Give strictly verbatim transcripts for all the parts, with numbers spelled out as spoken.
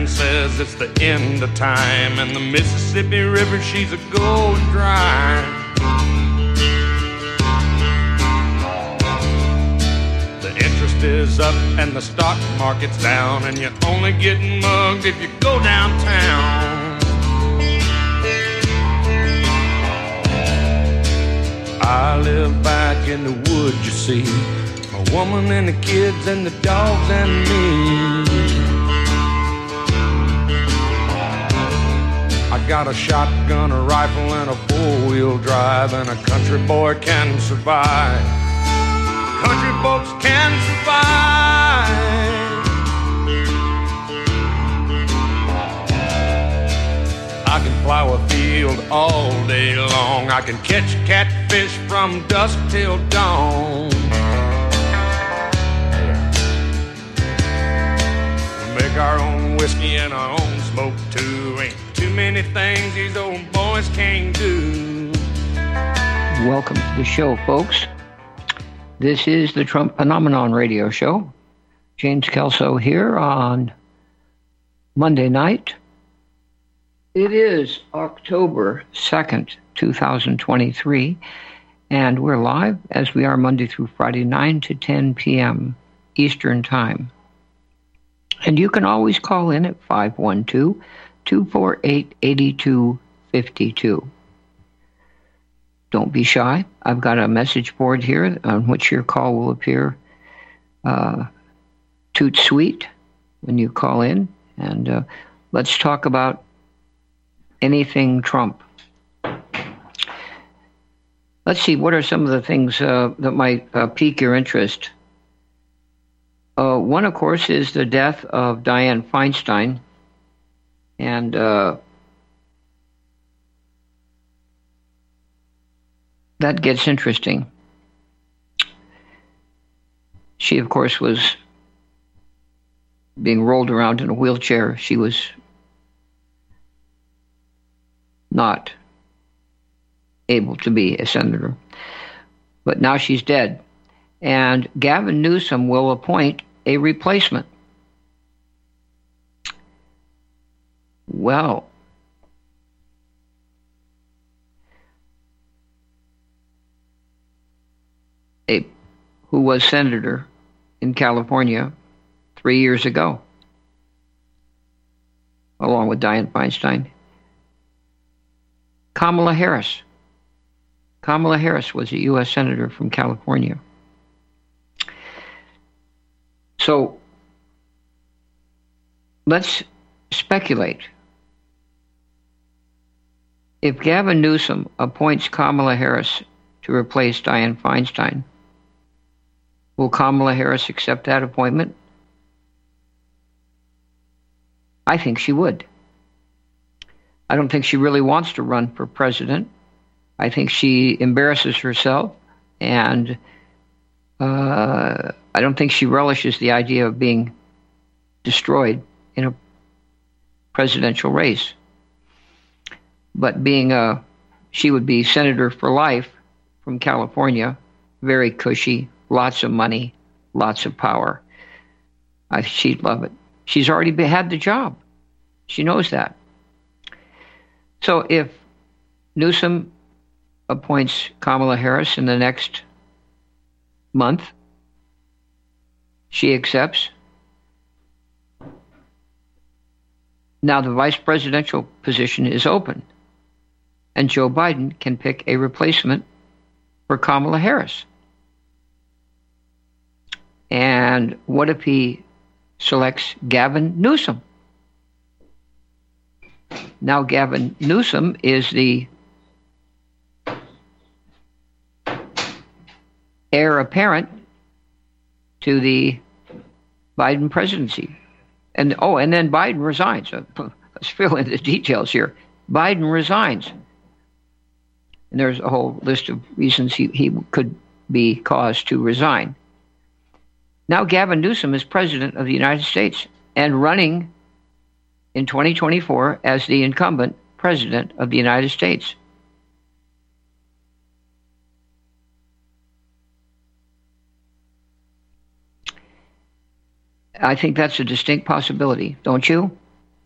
man says it's the end of time, and the Mississippi River, she's a going dry. The interest is up and the stock market's down, and you're only getting mugged if you go downtown. I live back in the woods, you see, my woman and the kids and the dogs and me. I got a shotgun, a rifle, and a four-wheel drive, and a country boy can survive. Country folks can survive. I can plow a field all day long. I can catch catfish from dusk till dawn. We make our own whiskey and our own smoke too. Ain't too many things these old boys can't do. Welcome to the show, folks. This is the Trump Phenomenon Radio Show. James Kelso here on Monday night. It is October second, twenty twenty-three, and we're live as we are Monday through Friday, nine to ten p.m. Eastern Time. And you can always call in at five one two, two four eight, eight two five two. Don't be shy. I've got a message board here on which your call will appear uh, toot sweet when you call in. And uh, let's talk about anything Trump. Let's see, what are some of the things uh, that might uh, pique your interest? Uh, one, of course, is the death of Dianne Feinstein. And uh, that gets interesting. She, of course, was being rolled around in a wheelchair. She was not able to be a senator. But now she's dead. And Gavin Newsom will appoint a replacement. Well, a who was senator in California three years ago, along with Dianne Feinstein. Kamala Harris. Kamala Harris was a U S senator from California. So let's speculate. If Gavin Newsom appoints Kamala Harris to replace Dianne Feinstein, will Kamala Harris accept that appointment? I think she would. I don't think she really wants to run for president. I think she embarrasses herself, and uh, I don't think she relishes the idea of being destroyed in a presidential race. But being a, she would be senator for life from California, very cushy, lots of money, lots of power. I, she'd love it. She's already had the job. She knows that. So if Newsom appoints Kamala Harris in the next month, she accepts. Now the vice presidential position is open, and Joe Biden can pick a replacement for Kamala Harris. And what if he selects Gavin Newsom? Now Gavin Newsom is the heir apparent to the Biden presidency. And oh, and then Biden resigns. Let's fill in the details here. Biden resigns. And there's a whole list of reasons he, he could be caused to resign. Now Gavin Newsom is president of the United States and running in twenty twenty-four as the incumbent president of the United States. I think that's a distinct possibility, don't you?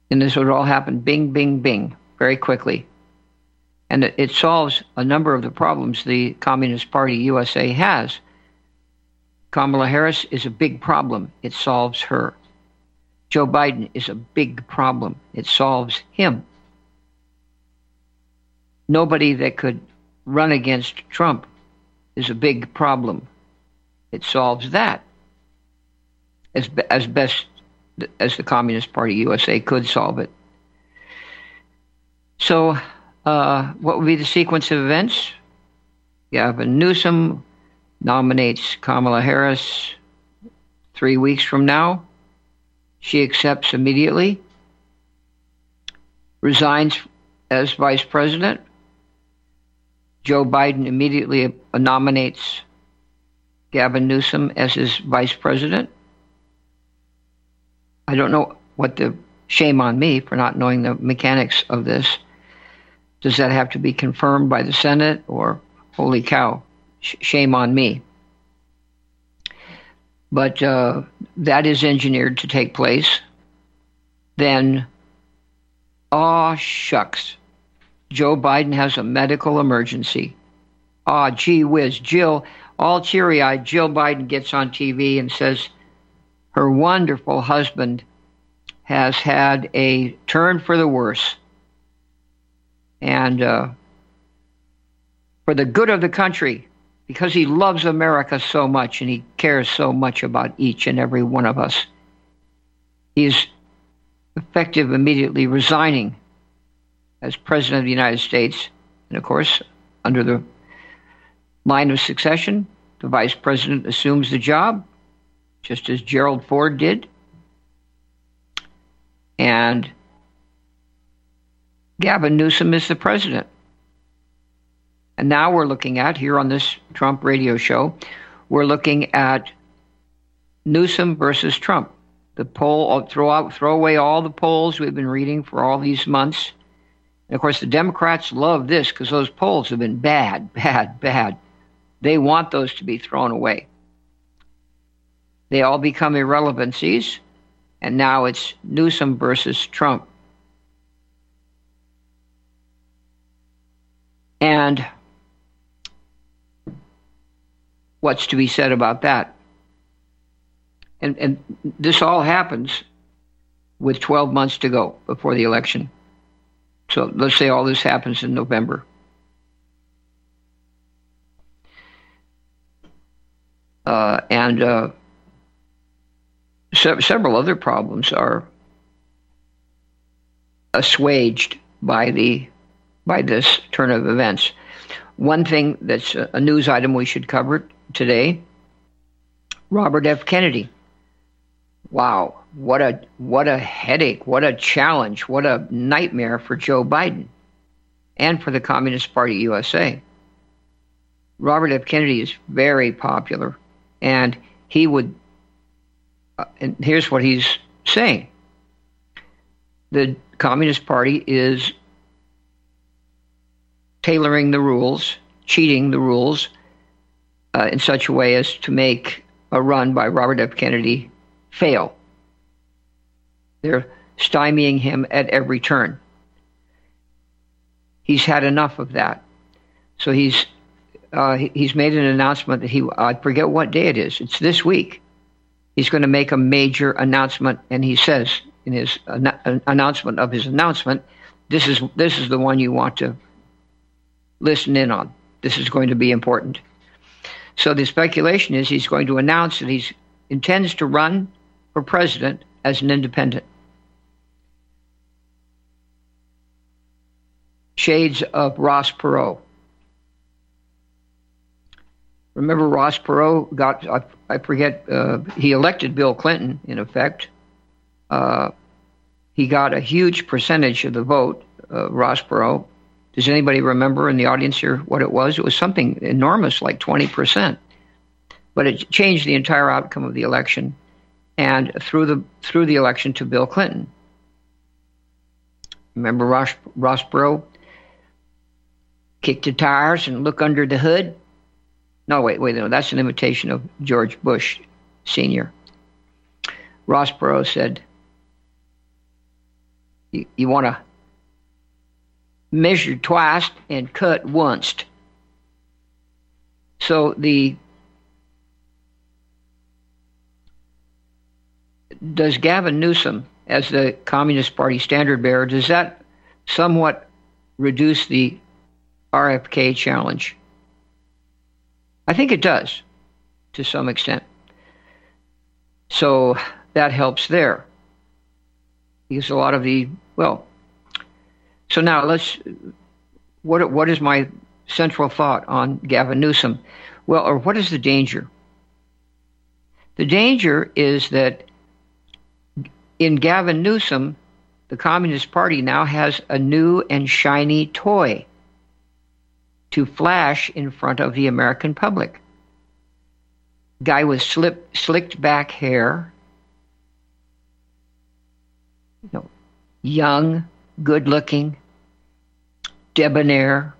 And this would all happen bing, bing, bing, very quickly. And it, it solves a number of the problems the Communist Party U S A has. Kamala Harris is a big problem. It solves her. Joe Biden is a big problem. It solves him. Nobody that could run against Trump is a big problem. It solves that as, as best as the Communist Party U S A could solve it. So uh, what would be the sequence of events? Gavin Newsom nominates Kamala Harris three weeks from now. She accepts immediately, resigns as vice president. Joe Biden immediately nominates Gavin Newsom as his vice president. I don't know what the shame on me for not knowing the mechanics of this. Does that have to be confirmed by the Senate, or holy cow, sh- shame on me? But uh, that is engineered to take place. Then, aw shucks, Joe Biden has a medical emergency. Aw, gee whiz, Jill, all teary-eyed, Jill Biden gets on T V and says her wonderful husband has had a turn for the worse. And uh, for the good of the country, because he loves America so much and he cares so much about each and every one of us, he's effective immediately resigning as President of the United States. And of course, under the line of succession, the Vice President assumes the job, just as Gerald Ford did. And Gavin Newsom is the president. And now we're looking at, here on this Trump radio show, we're looking at Newsom versus Trump. The poll, throw out, throw away all the polls we've been reading for all these months. And of course, the Democrats love this because those polls have been bad, bad, bad. They want those to be thrown away. They all become irrelevancies, and now it's Newsom versus Trump. And what's to be said about that? And, and this all happens with twelve months to go before the election. So let's say all this happens in November. Uh, and uh, se- several other problems are assuaged by the by this turn of events. One thing that's a news item we should cover today: Robert F. Kennedy. Wow, what a what a headache, what a challenge, what a nightmare for Joe Biden and for the Communist Party U S A. Robert F. Kennedy is very popular, and he would, uh, and here's what he's saying: the Communist Party is tailoring the rules, cheating the rules uh, in such a way as to make a run by Robert F. Kennedy fail. They're stymieing him at every turn. He's had enough of that. So he's uh, he's made an announcement that he, I forget what day it is, it's this week. He's going to make a major announcement, and he says in his an- announcement of his announcement, this is this is the one you want to listen in on. This is going to be important. So the speculation is he's going to announce that he intends to run for president as an independent. Shades of Ross Perot. Remember, Ross Perot got, I, I forget, uh, he elected Bill Clinton, in effect. Uh, he got a huge percentage of the vote, uh, Ross Perot. Does anybody remember in the audience here what it was? It was something enormous, like twenty percent. But it changed the entire outcome of the election, and through the through the election to Bill Clinton. Remember Ross, Ross Perot? Kick the tires and look under the hood? No, wait, wait, no, that's an imitation of George Bush Senior Ross Perot said, You, you want to measure twice and cut once. So the does Gavin Newsom, as the Communist Party standard bearer, does that somewhat reduce the R F K challenge? I think it does, to some extent. So that helps there. Because a lot of the, well, so now let's, what what is my central thought on Gavin Newsom? Well, or what is the danger? The danger is that in Gavin Newsom, the Communist Party now has a new and shiny toy to flash in front of the American public. Guy with slip, slicked back hair, you know, young, good-looking, debonair,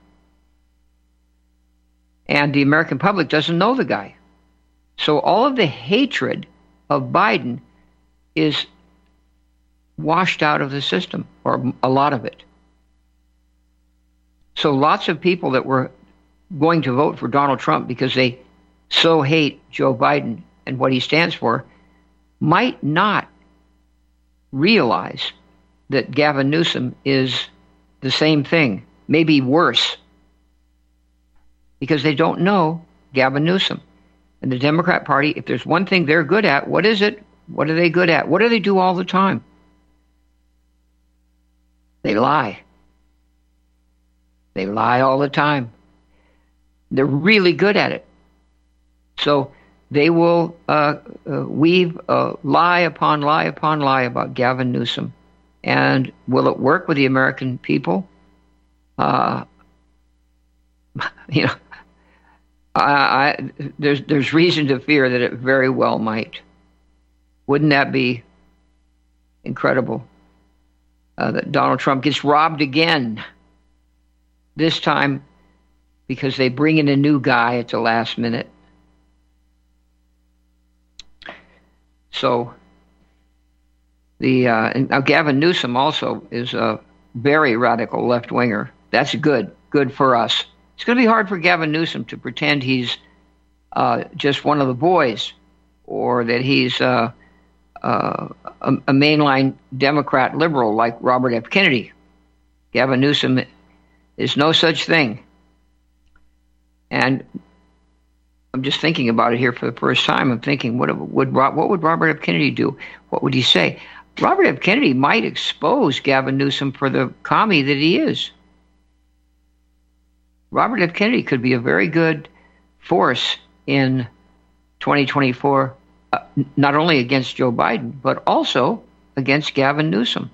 and the American public doesn't know the guy. So all of the hatred of Biden is washed out of the system, or a lot of it. So lots of people that were going to vote for Donald Trump because they so hate Joe Biden and what he stands for might not realize that Gavin Newsom is the same thing, maybe worse, because they don't know Gavin Newsom. And the Democrat Party, if there's one thing they're good at, what is it? What are they good at? What do they do all the time? They lie. They lie all the time. They're really good at it. So they will uh, uh, weave uh, lie upon lie upon lie about Gavin Newsom. And will it work with the American people? Uh, you know, I, I, there's there's reason to fear that it very well might. Wouldn't that be incredible? Uh, that Donald Trump gets robbed again. This time because they bring in a new guy at the last minute. So the uh, and now Gavin Newsom also is a very radical left-winger. That's good. Good for us. It's going to be hard for Gavin Newsom to pretend he's uh, just one of the boys, or that he's uh, uh, a, a mainline Democrat liberal like Robert F. Kennedy. Gavin Newsom is no such thing. And I'm just thinking about it here for the first time. I'm thinking, what would what would Robert F. Kennedy do? What would he say? Robert F. Kennedy might expose Gavin Newsom for the commie that he is. Robert F. Kennedy could be a very good force in twenty twenty-four, uh, not only against Joe Biden, but also against Gavin Newsom.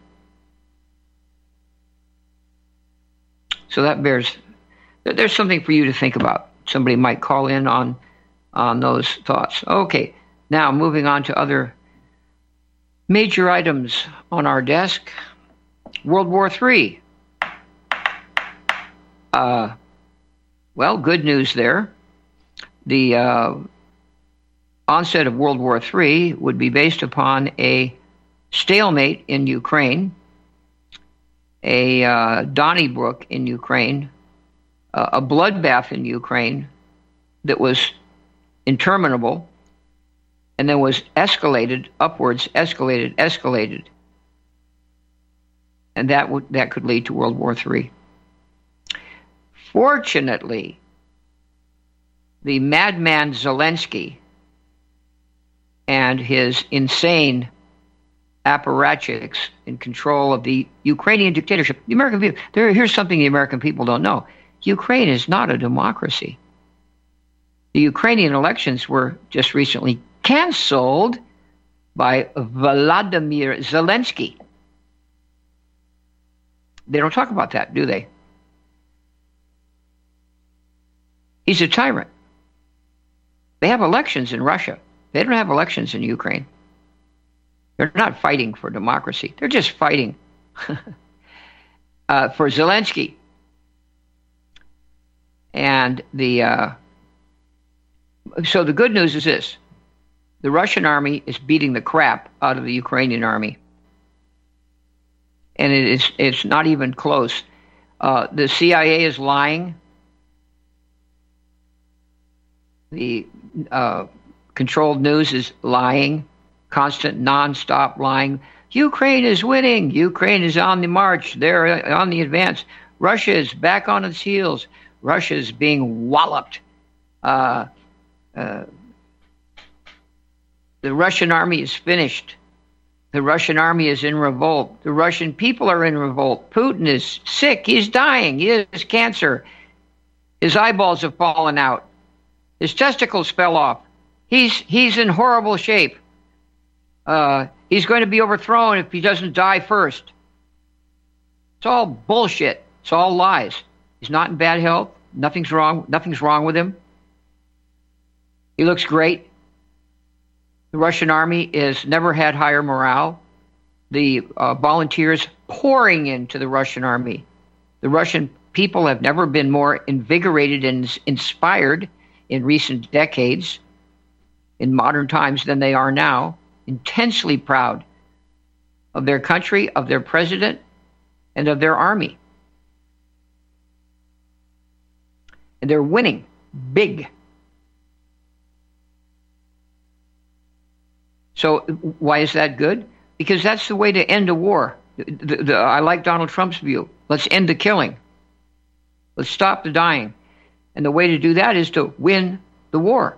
So that bears, there's something for you to think about. Somebody might call in on, on those thoughts. Okay, now moving on to other major items on our desk. World War Three. Uh, well, good news there. The uh, onset of World War Three would be based upon a stalemate in Ukraine, a uh, Donnybrook in Ukraine, uh, a bloodbath in Ukraine that was interminable, and then was escalated upwards, escalated, escalated, and that would that could lead to World War Three. Fortunately, the madman Zelensky and his insane apparatchiks in control of the Ukrainian dictatorship. The American people, there, here's something the American people don't know. Ukraine is not a democracy. The Ukrainian elections were just recently canceled by Vladimir Zelensky. They don't talk about that, do they? He's a tyrant. They have elections in Russia. They don't have elections in Ukraine. They're not fighting for democracy. They're just fighting uh, for Zelensky. And the uh, so the good news is this: the Russian army is beating the crap out of the Ukrainian army, and it is, it's not even close. Uh, the C I A is lying. The uh, controlled news is lying, constant, nonstop lying. Ukraine is winning. Ukraine is on the march. They're on the advance. Russia is back on its heels. Russia is being walloped. Uh, uh, the Russian army is finished. The Russian army is in revolt. The Russian people are in revolt. Putin is sick. He's dying. He has cancer. His eyeballs have fallen out. His testicles fell off. He's he's in horrible shape. Uh, he's going to be overthrown if he doesn't die first. It's all bullshit. It's all lies. He's not in bad health. Nothing's wrong. Nothing's wrong with him. He looks great. The Russian army has never had higher morale. The uh, volunteers pouring into the Russian army. The Russian people have never been more invigorated and inspired in recent decades, in modern times, than they are now. Intensely proud of their country, of their president, and of their army. And they're winning big. So why is that good? Because that's the way to end a war. The, the, the, I like Donald Trump's view. Let's end the killing. Let's stop the dying. And the way to do that is to win the war.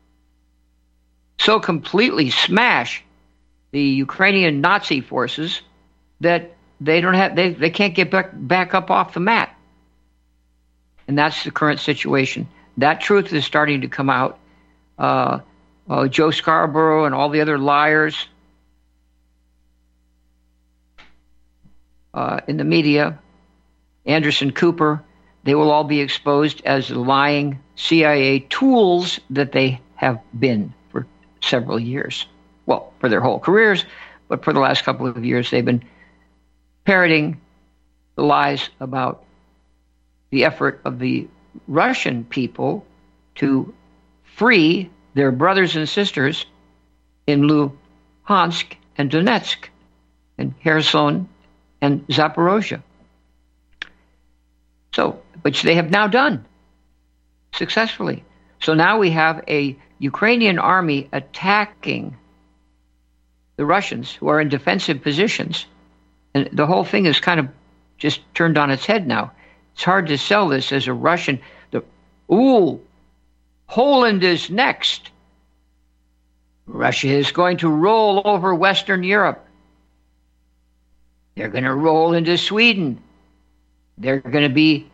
So completely smash the Ukrainian Nazi forces that they don't have they, they can't get back, back up off the mat. And that's the current situation. That truth is starting to come out. Uh, uh, Joe Scarborough and all the other liars uh, in the media, Anderson Cooper, they will all be exposed as lying C I A tools that they have been for several years. Well, for their whole careers, but for the last couple of years, they've been parroting the lies about the effort of the Russian people to free their brothers and sisters in Luhansk and Donetsk and Kherson and Zaporozhye. So, which they have now done successfully. So now we have a Ukrainian army attacking the Russians who are in defensive positions. And the whole thing is kind of just turned on its head now. It's hard to sell this as a Russian. The, ooh, Poland is next. Russia is going to roll over Western Europe. They're going to roll into Sweden. They're going to be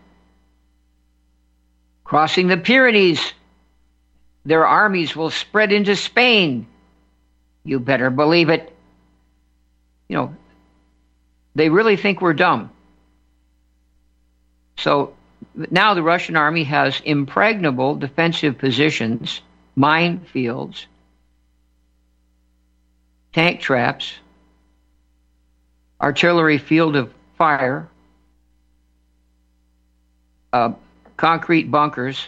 crossing the Pyrenees. Their armies will spread into Spain. You better believe it. You know, they really think we're dumb. So now the Russian army has impregnable defensive positions, minefields, tank traps, artillery field of fire, uh, concrete bunkers.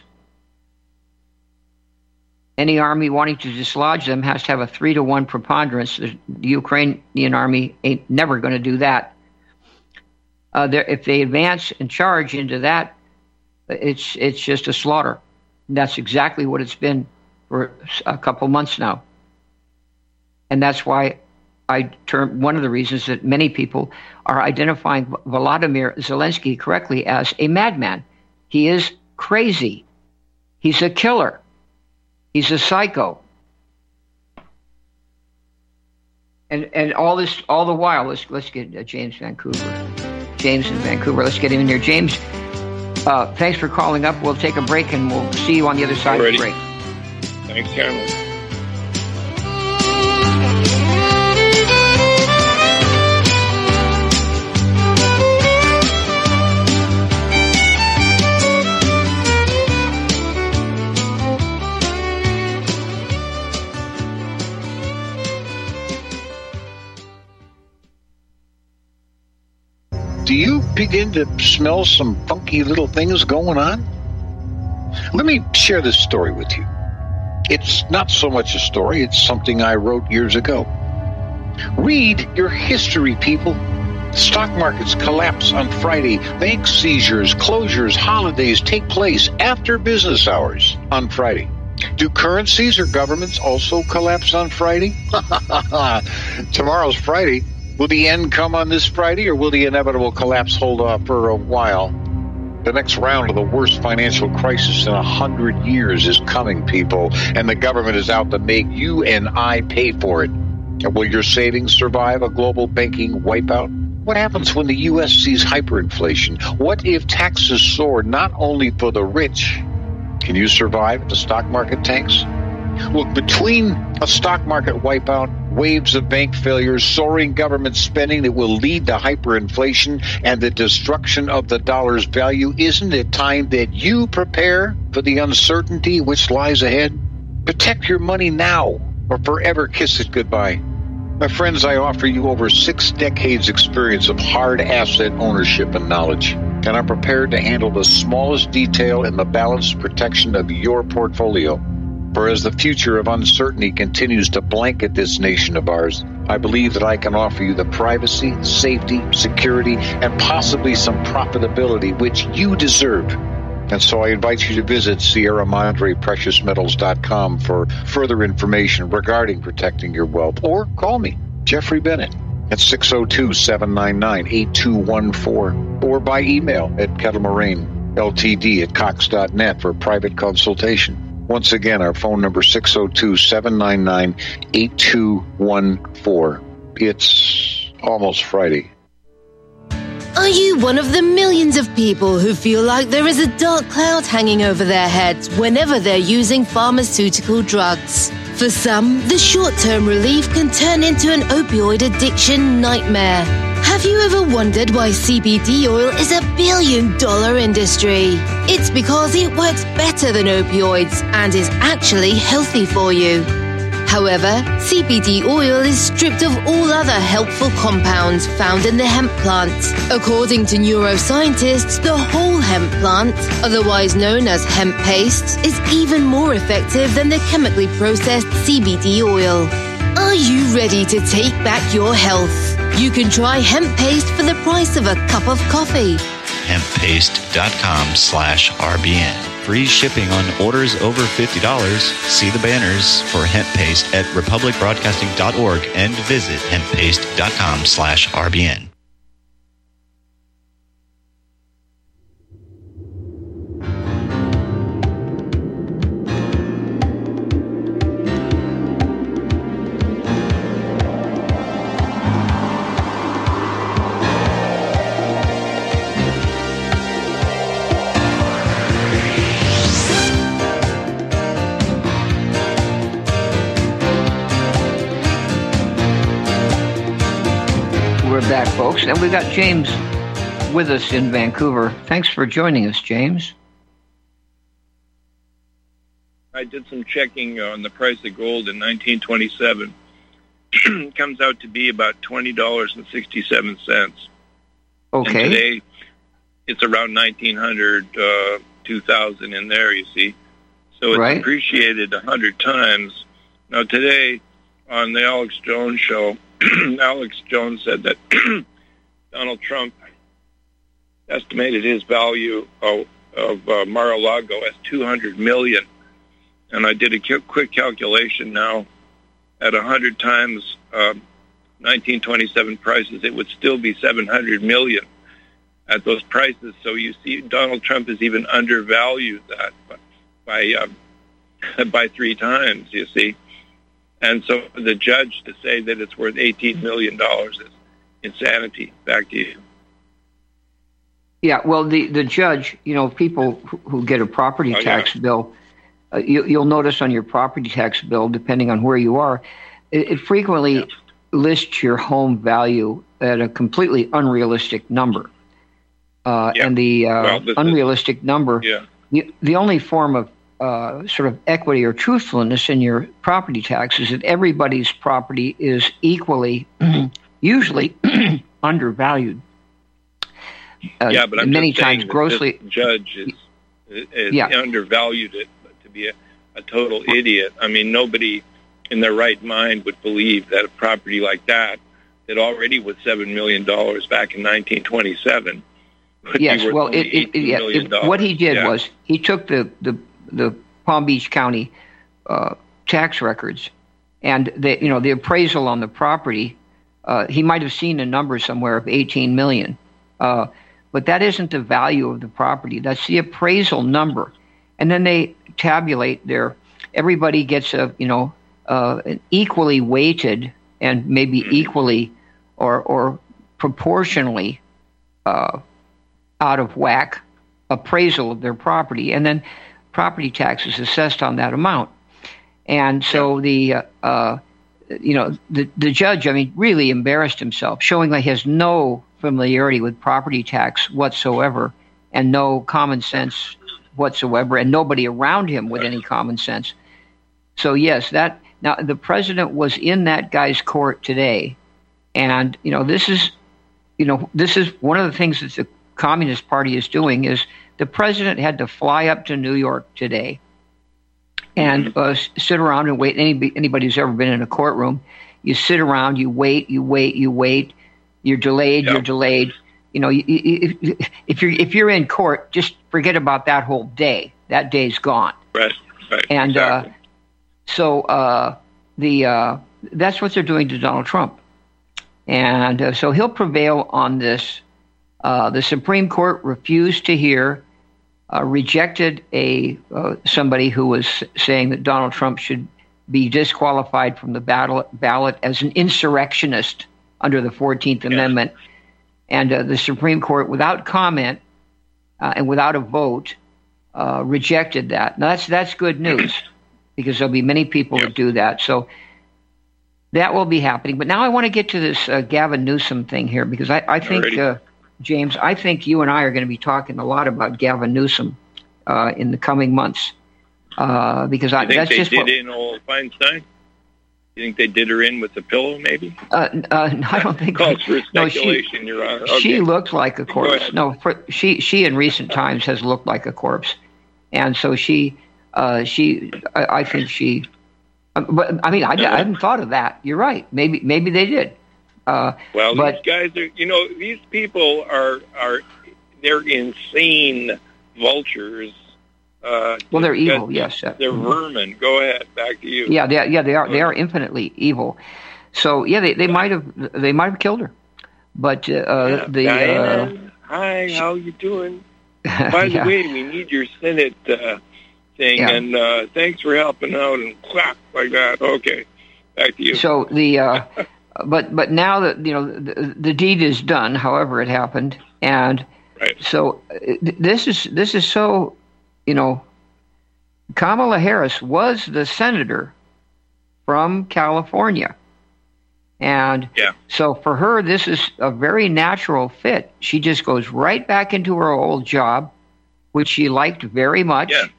Any army wanting to dislodge them has to have a three to one preponderance. The Ukrainian army ain't never going to do that. Uh, if they advance and charge into that, it's it's just a slaughter. And that's exactly what it's been for a couple months now. And that's why I term one of the reasons that many people are identifying Volodymyr Zelensky correctly as a madman. He is crazy. He's a killer. He's a psycho. And and all this, all the while, let's let's get uh, James Vancouver. James in Vancouver. Let's get him in there. James, uh, thanks for calling up. We'll take a break and we'll see you on the other side Alrighty. of the break. Thanks, Cameron. Do you begin to smell some funky little things going on? Let me share this story with you. It's not so much a story, it's something I wrote years ago. Read your history, people. Stock markets collapse on Friday. Bank seizures, closures, holidays take place after business hours on Friday. Do currencies or governments also collapse on Friday? Tomorrow's Friday. Will the end come on this Friday, or will the inevitable collapse hold off for a while? The next round of the worst financial crisis in a hundred years is coming, people, and the government is out to make you and I pay for it. And will your savings survive a global banking wipeout? What happens when the U S sees hyperinflation? What if taxes soar not only for the rich? Can you survive if the stock market tanks? Look, between a stock market wipeout, waves of bank failures, soaring government spending that will lead to hyperinflation, and the destruction of the dollar's value, isn't it time that you prepare for the uncertainty which lies ahead? Protect your money now, or forever kiss it goodbye. My friends, I offer you over six decades experience of hard asset ownership and knowledge, and I'm prepared to handle the smallest detail in the balanced protection of your portfolio. For as the future of uncertainty continues to blanket this nation of ours, I believe that I can offer you the privacy, safety, security, and possibly some profitability which you deserve. And so I invite you to visit Sierra Madre Precious Metals dot com for further information regarding protecting your wealth. Or call me, Jeffrey Bennett, at six oh two, seven nine nine, eight two one four, or by email at kettlemoraine L T D at cox dot net for a private consultation. Once again, our phone number six oh two, seven nine nine, eight two one four. It's almost Friday. Are you one of the millions of people who feel like there is a dark cloud hanging over their heads whenever they're using pharmaceutical drugs? For some, the short-term relief can turn into an opioid addiction nightmare. Have you ever wondered why C B D oil is a billion-dollar industry? It's because it works better than opioids and is actually healthy for you. However, C B D oil is stripped of all other helpful compounds found in the hemp plant. According to neuroscientists, the whole hemp plant, otherwise known as hemp paste, is even more effective than the chemically processed C B D oil. Are you ready to take back your health? You can try hemp paste for the price of a cup of coffee. hemp paste dot com slash R B N. Free shipping on orders over fifty dollars. See the banners for hemp paste at republic broadcasting dot org and visit hemp paste dot com slash R B N. Back, folks, and we got James with us in Vancouver. Thanks for joining us, James. I did some checking on the price of gold in nineteen twenty-seven. It comes out to be about twenty dollars and sixty-seven cents. Okay. And today, it's around nineteen hundred, uh, two thousand in there, you see. So it's right. appreciated one hundred times. Now, today, on the Alex Jones show, Alex Jones said that Donald Trump estimated his value of, of uh, Mar-a-Lago as two hundred million dollars. And I did a quick calculation now. At one hundred times uh, nineteen twenty-seven prices, it would still be seven hundred million dollars at those prices. So you see, Donald Trump has even undervalued that by, uh, by three times, you see. And so the judge to say that it's worth eighteen million dollars is insanity. Back to you. Yeah, well, the, the judge, you know, people who, who get a property oh, tax yeah. bill, uh, you, you'll notice on your property tax bill, depending on where you are, it, it frequently yeah. lists your home value at a completely unrealistic number. Uh, yeah. And the uh, well, unrealistic is, number, yeah. the, the only form of Uh, sort of equity or truthfulness in your property taxes that everybody's property is equally, usually undervalued. Uh, yeah, but I'm many just times saying grossly. This judge is, is yeah. undervalued it to be a, a total idiot. I mean, nobody in their right mind would believe that a property like that It already was seven million dollars back in nineteen twenty-seven. Yes, well, it, it, it, yeah, it, what he did yeah. was he took the, the, the Palm Beach County uh, tax records and the, you know, the appraisal on the property. Uh, he might have seen a number somewhere of eighteen million dollars, uh, but that isn't the value of the property. That's the appraisal number. And then they tabulate their, everybody gets a, you know, uh, an equally weighted and maybe equally or, or proportionally uh, out of whack appraisal of their property, and then property taxes assessed on that amount. And so the, uh, uh, you know, the, the judge, I mean, really embarrassed himself, showing that he has no familiarity with property tax whatsoever and no common sense whatsoever, and nobody around him with any common sense. So, yes, that now the president was in that guy's court today. And, you know, this is, you know, this is one of the things that the Communist Party is doing is the president had to fly up to New York today and uh, sit around and wait. Anybody, anybody who's ever been in a courtroom, you sit around, you wait, you wait, you wait. You're delayed. Yep. You're delayed. You know, you, you, if you're if you're in court, just forget about that whole day. That day's gone. Right. Right. And exactly. uh, so uh, the uh, that's what they're doing to Donald Trump, and uh, so he'll prevail on this. Uh, the Supreme Court refused to hear, uh, rejected a uh, somebody who was saying that Donald Trump should be disqualified from the ballot, ballot as an insurrectionist under the fourteenth yes. Amendment. And uh, the Supreme Court, without comment uh, and without a vote, uh, rejected that. Now, that's, that's good news because there'll be many people yep. that do that. So that will be happening. But now I want to get to this uh, Gavin Newsom thing here because I, I think... Uh, James, I think you and I are going to be talking a lot about Gavin Newsom uh, in the coming months uh, because I, you think that's they just did what, in old Feinstein. You think they did her in with the pillow, maybe? Uh, uh, I don't think. Calls for speculation, no, she, Your Honor. Okay. She looked like a corpse. No, for, she she in recent times has looked like a corpse, and so she uh, she I, I think she. Uh, but I mean, I, I hadn't thought of that. You're right. Maybe maybe they did. Uh, well, but, these guys are, you know, these people are, are they're insane vultures. Uh, well, they're evil, yes. They're vermin. Go ahead, back to you. Yeah, they, yeah, they are. They are infinitely evil. So, yeah, they, they might have they might have killed her, but uh, yeah, the Diana, uh, hi, how you doing? By the yeah. way, we need your Senate uh, thing, yeah. and uh, thanks for helping out and clap like that. Okay, back to you. So the. Uh, But but now that you know the, the deed is done, however it happened, and right. so this is this is so, you know, Kamala Harris was the senator from California, and yeah. so for her this is a very natural fit. She just goes right back into her old job, which she liked very much, yeah.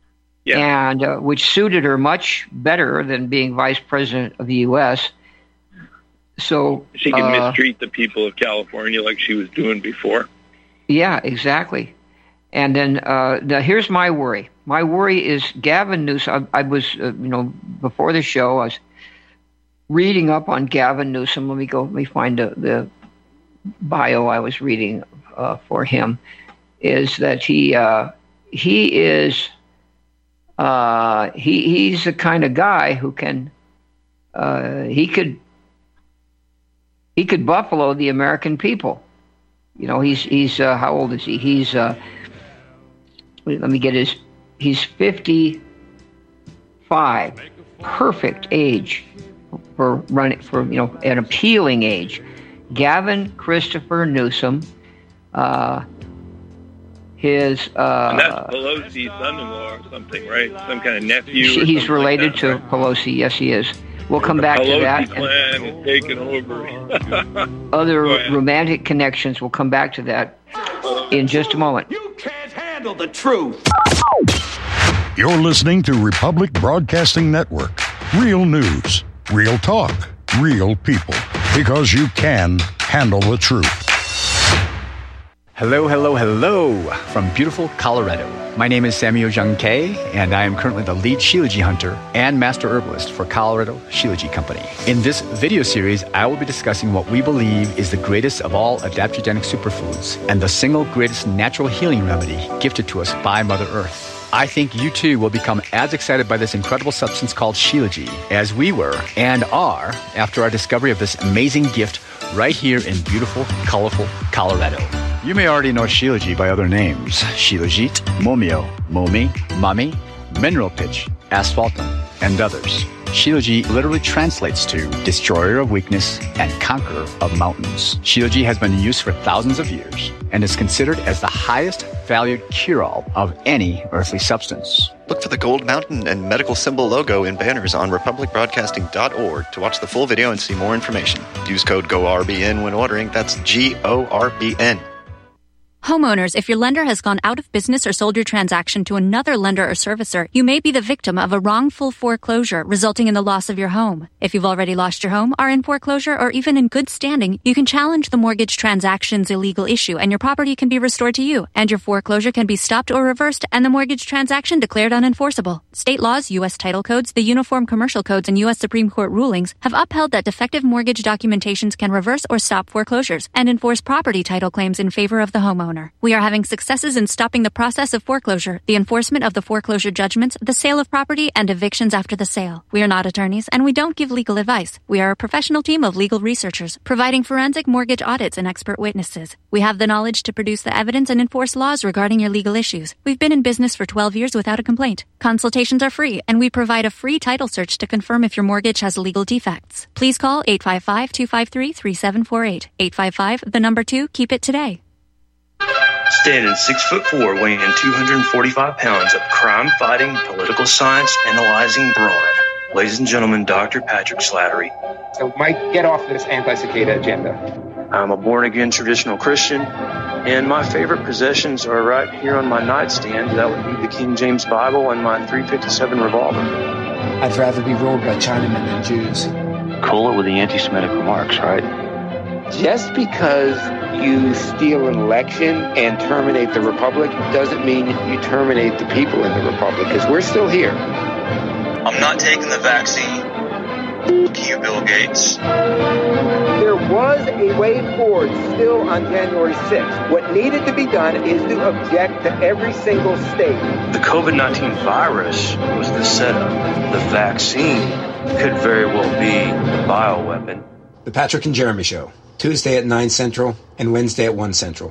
Yeah. and uh, which suited her much better than being vice president of the U S So she can uh, mistreat the people of California like she was doing before. Yeah, exactly. And then uh, now here's my worry. My worry is Gavin Newsom. I, I was, uh, you know, before the show, I was reading up on Gavin Newsom. Let me go. Let me find the, the bio I was reading uh, for him. Is that he? Uh, he is. Uh, he he's the kind of guy who can. Uh, he could. He could buffalo the American people. You know, he's he's uh, how old is he? He's uh, wait, let me get his. He's fifty-five. Perfect age for running for you know an appealing age. Gavin Christopher Newsom. Uh, his. Uh, and that's Pelosi's son-in-law or something, right? Some kind of nephew. He's related like that, to right? Pelosi. Yes, he is. We'll come back Pelosi to that. Clan is taking over. Other romantic connections. We'll come back to that in just a moment. You can't handle the truth. You're listening to Republic Broadcasting Network. Real news, real talk, real people. Because you can handle the truth. Hello, hello, hello from beautiful Colorado. My name is Samuel Jung Kay, and I am currently the lead Shilajit hunter and master herbalist for Colorado Shilajit Company. In this video series, I will be discussing what we believe is the greatest of all adaptogenic superfoods and the single greatest natural healing remedy gifted to us by Mother Earth. I think you too will become as excited by this incredible substance called Shilajit as we were and are after our discovery of this amazing gift right here in beautiful, colorful Colorado. You may already know Shilajit by other names: Shilajit, Momio, Momi, Mami, Mineral Pitch, Asphaltum, and others. Shilajit literally translates to destroyer of weakness and conqueror of mountains. Shilajit has been in use for thousands of years and is considered as the highest valued cure-all of any earthly substance. Look for the gold mountain and medical symbol logo in banners on republic broadcasting dot org to watch the full video and see more information. Use code G O R B N when ordering. That's G O R B N. Homeowners, if your lender has gone out of business or sold your transaction to another lender or servicer, you may be the victim of a wrongful foreclosure resulting in the loss of your home. If you've already lost your home, are in foreclosure, or even in good standing, you can challenge the mortgage transaction's illegal issue and your property can be restored to you, and your foreclosure can be stopped or reversed and the mortgage transaction declared unenforceable. State laws, U S title codes, the Uniform Commercial Codes, and U S Supreme Court rulings have upheld that defective mortgage documentations can reverse or stop foreclosures and enforce property title claims in favor of the homeowner. We are having successes in stopping the process of foreclosure, the enforcement of the foreclosure judgments, the sale of property, and evictions after the sale. We are not attorneys, and we don't give legal advice. We are a professional team of legal researchers, providing forensic mortgage audits and expert witnesses. We have the knowledge to produce the evidence and enforce laws regarding your legal issues. We've been in business for twelve years without a complaint. Consultations are free, and we provide a free title search to confirm if your mortgage has legal defects. Please call eight five five, two five three, three seven four eight. eight five five, the number two, keep it today. Standing six foot four, weighing two hundred forty-five pounds of crime-fighting, political science analyzing brawn. Ladies and gentlemen, Doctor Patrick Slattery. So, Mike, get off this anti-cicada agenda. I'm a born-again traditional Christian, and my favorite possessions are right here on my nightstand. That would be the King James Bible and my three fifty-seven revolver. I'd rather be ruled by Chinamen than Jews. Cool it with the anti-Semitic remarks, right? Just because you steal an election and terminate the republic doesn't mean you terminate the people in the republic, because we're still here. I'm not taking the vaccine. Fuck you, Bill Gates. There was a way forward still on January sixth. What needed to be done is to object to every single state. The COVID nineteen virus was the setup. The vaccine could very well be the bioweapon. The Patrick and Jeremy Show. Tuesday at nine Central and Wednesday at one Central.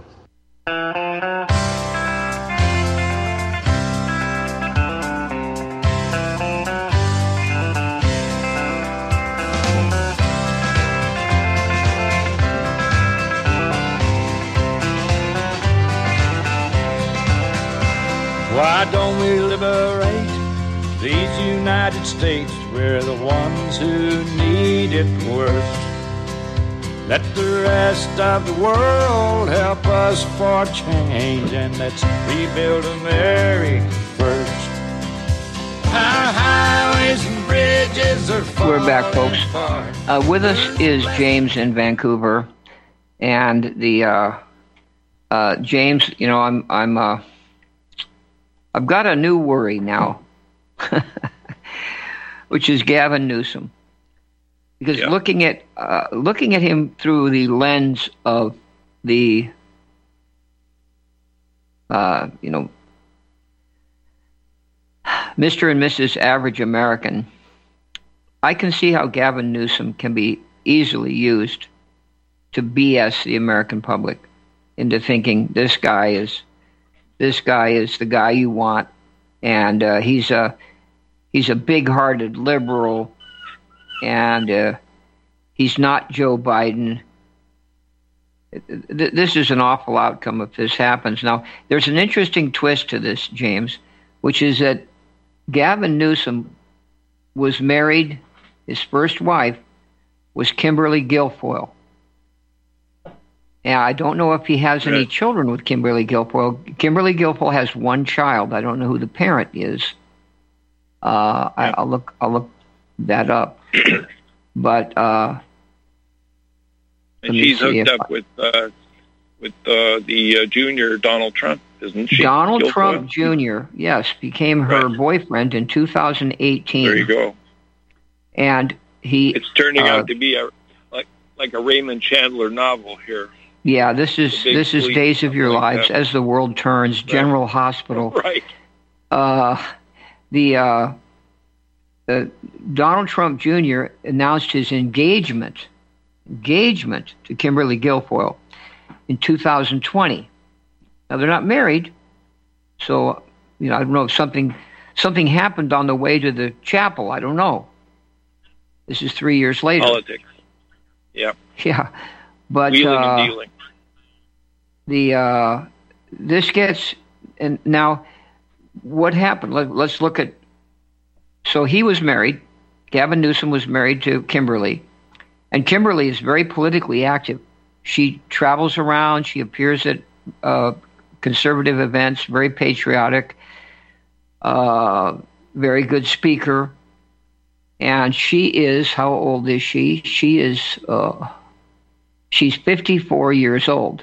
Why don't we liberate these United States? We're the ones who need it worst. Let the rest of the world help us for change, and let's rebuild America first. Our highways and bridges are far. We're back, folks. Uh, with us is James in Vancouver, and the uh, uh, James. You know, I'm I'm uh, I've got a new worry now, which is Gavin Newsom. Because yeah. looking at uh, looking at him through the lens of the, uh, you know, Mister and Missus Average American, I can see how Gavin Newsom can be easily used to B S the American public into thinking this guy is this guy is the guy you want, and uh, he's a he's a big-hearted liberal. And uh, he's not Joe Biden. This is an awful outcome if this happens. Now, there's an interesting twist to this, James, which is that Gavin Newsom was married, his first wife was Kimberly Guilfoyle. And I don't know if he has any children with Kimberly Guilfoyle. Kimberly Guilfoyle has one child. I don't know who the parent is. Uh, I, I'll look. I'll look that up. But uh, and she's hooked up I, with uh, with uh, the uh, junior Donald Trump, isn't she? Donald Guilfoyle? Trump Junior, yes, became her right. boyfriend in two thousand eighteen. There you go. And he... It's turning uh, out to be a like like a Raymond Chandler novel here. Yeah, this is this is Days of Your like Lives, that. As the World Turns, right. General Hospital. Right. Uh, the uh, uh, Donald Trump Junior announced his engagement engagement to Kimberly Guilfoyle in two thousand twenty. Now they're not married, so you know I don't know if something something happened on the way to the chapel. I don't know. This is three years later. Politics. Yeah. Yeah, but wheeling uh, and dealing. The uh, this gets and now what happened? Let, let's look at. So he was married. Gavin Newsom was married to Kimberly, and Kimberly is very politically active. She travels around. She appears at uh, conservative events. Very patriotic. Uh, very good speaker. And she is, how old is she? She is, uh, she's fifty-four years old.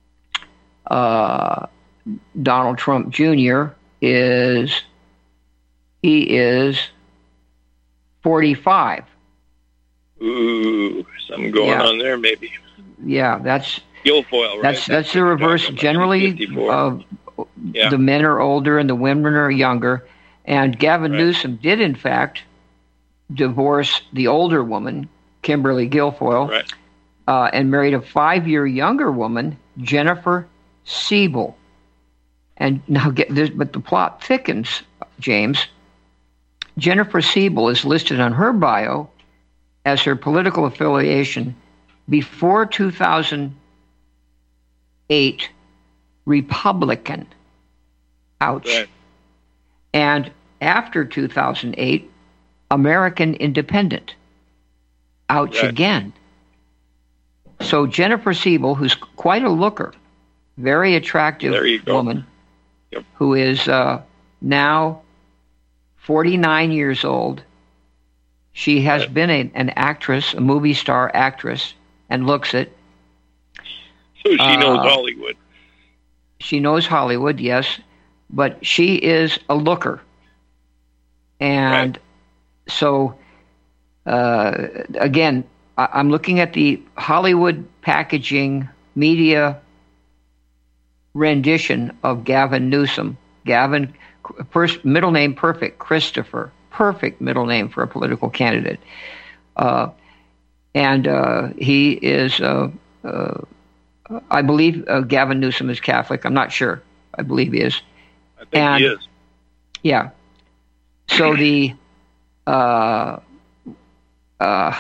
Uh, Donald Trump Junior is, he is forty-five. Ooh, something going yeah. on there, maybe. Yeah, that's Guilfoyle, right? That's that's the reverse. Generally, uh, yeah. the men are older and the women are younger. And Gavin right. Newsom did, in fact, divorce the older woman, Kimberly Guilfoyle, right. uh, and married a five-year younger woman, Jennifer Siebel. And now, get this, but the plot thickens, James. Jennifer Siebel is listed on her bio as her political affiliation before two thousand eight, Republican. Ouch. Right. And after two thousand eight, American Independent. Ouch right. again. So Jennifer Siebel, who's quite a looker, very attractive woman, yep. who is uh, now forty-nine years old. She has right. been a, an actress, a movie star actress, and looks it. So she uh, knows Hollywood. She knows Hollywood, yes, but she is a looker. And right. so, uh, again, I- I'm looking at the Hollywood packaging media rendition of Gavin Newsom. Gavin, first middle name perfect, Christopher. Perfect middle name for a political candidate. Uh, and uh, he is, uh, uh, I believe uh, Gavin Newsom is Catholic. I'm not sure. I believe he is. I think and, he is. Yeah. So the, uh, uh,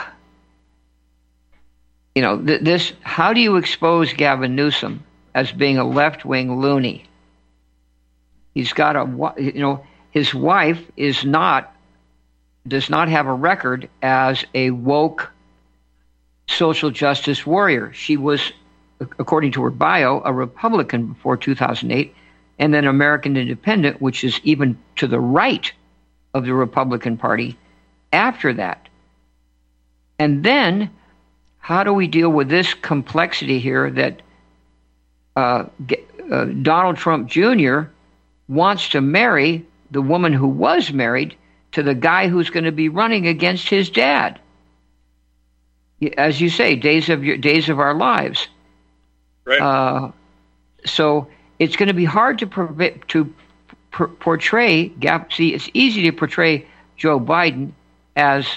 you know, th- this, how do you expose Gavin Newsom as being a left-wing loony? He's got a, you know, his wife is not, does not have a record as a woke social justice warrior. She was, according to her bio, a Republican before two thousand eight, and then American Independent, which is even to the right of the Republican Party after that. And then, how do we deal with this complexity here that uh, uh, Donald Trump Junior wants to marry the woman who was married to the guy who's going to be running against his dad? As you say, days of your days of our lives. Right. Uh, so it's going to be hard to pro- to pr- portray. See, it's easy to portray Joe Biden as